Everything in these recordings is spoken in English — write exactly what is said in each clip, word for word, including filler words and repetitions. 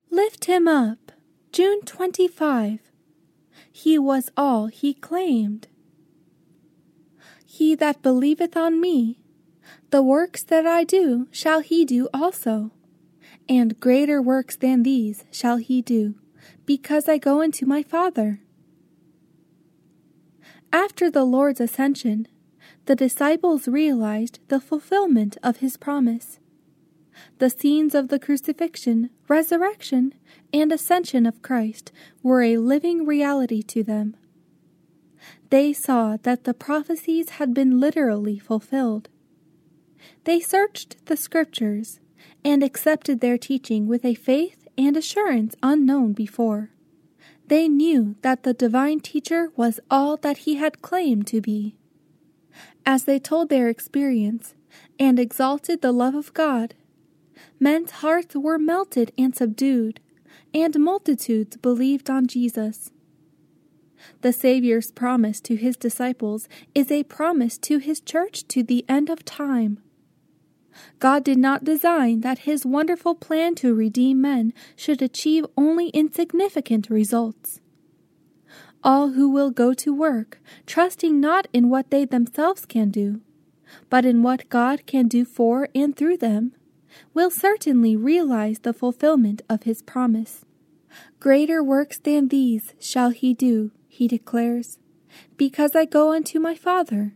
Lift him up. June twenty-fifth. He was all he claimed. He that believeth on me, the works that I do shall he do also, and greater works than these shall he do, because I go unto my Father. After the Lord's ascension, the disciples realized the fulfillment of his promise. The scenes of the crucifixion, resurrection, and ascension of Christ were a living reality to them. They saw that the prophecies had been literally fulfilled. They searched the Scriptures and accepted their teaching with a faith and assurance unknown before. They knew that the divine teacher was all that he had claimed to be. As they told their experience and exalted the love of God, men's hearts were melted and subdued, and multitudes believed on Jesus. The Savior's promise to his disciples is a promise to his church to the end of time. God did not design that his wonderful plan to redeem men should achieve only insignificant results. All who will go to work, trusting not in what they themselves can do, but in what God can do for and through them, will certainly realize the fulfillment of his promise. Greater works than these shall he do, he declares, because I go unto my Father.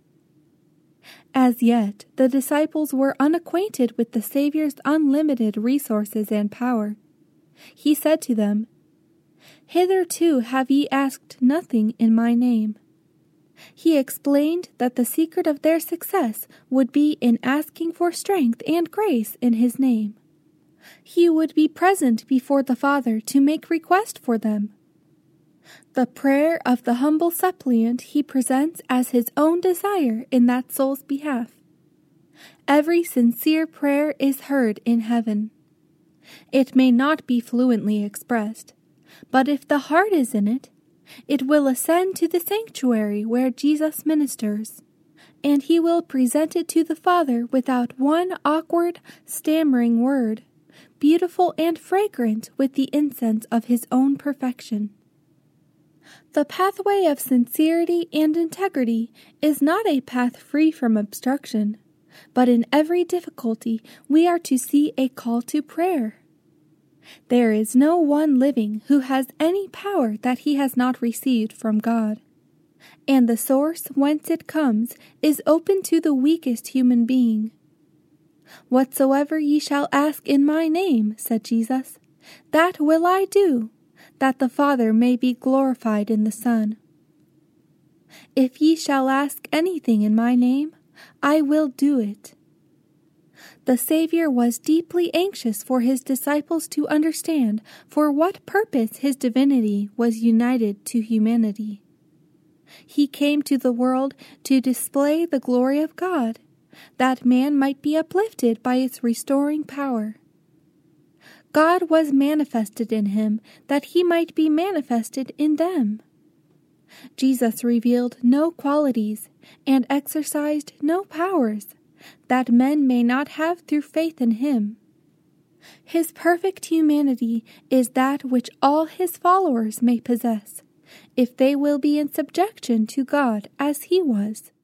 As yet, the disciples were unacquainted with the Savior's unlimited resources and power. He said to them, Hitherto have ye asked nothing in my name. He explained that the secret of their success would be in asking for strength and grace in his name. He would be present before the Father to make request for them. The prayer of the humble suppliant he presents as his own desire in that soul's behalf. Every sincere prayer is heard in heaven. It may not be fluently expressed, but if the heart is in it, it will ascend to the sanctuary where Jesus ministers, and he will present it to the Father without one awkward, stammering word, beautiful and fragrant with the incense of his own perfection. The pathway of sincerity and integrity is not a path free from obstruction, but in every difficulty we are to see a call to prayer. There is no one living who has any power that he has not received from God, and the source whence it comes is open to the weakest human being. Whatsoever ye shall ask in my name, said Jesus, that will I do, that the Father may be glorified in the Son. If ye shall ask anything in my name, I will do it. The Savior was deeply anxious for his disciples to understand for what purpose his divinity was united to humanity. He came to the world to display the glory of God, that man might be uplifted by its restoring power. God was manifested in him, that he might be manifested in them. Jesus revealed no qualities and exercised no powers that men may not have through faith in him. His perfect humanity is that which all his followers may possess, if they will be in subjection to God as he was.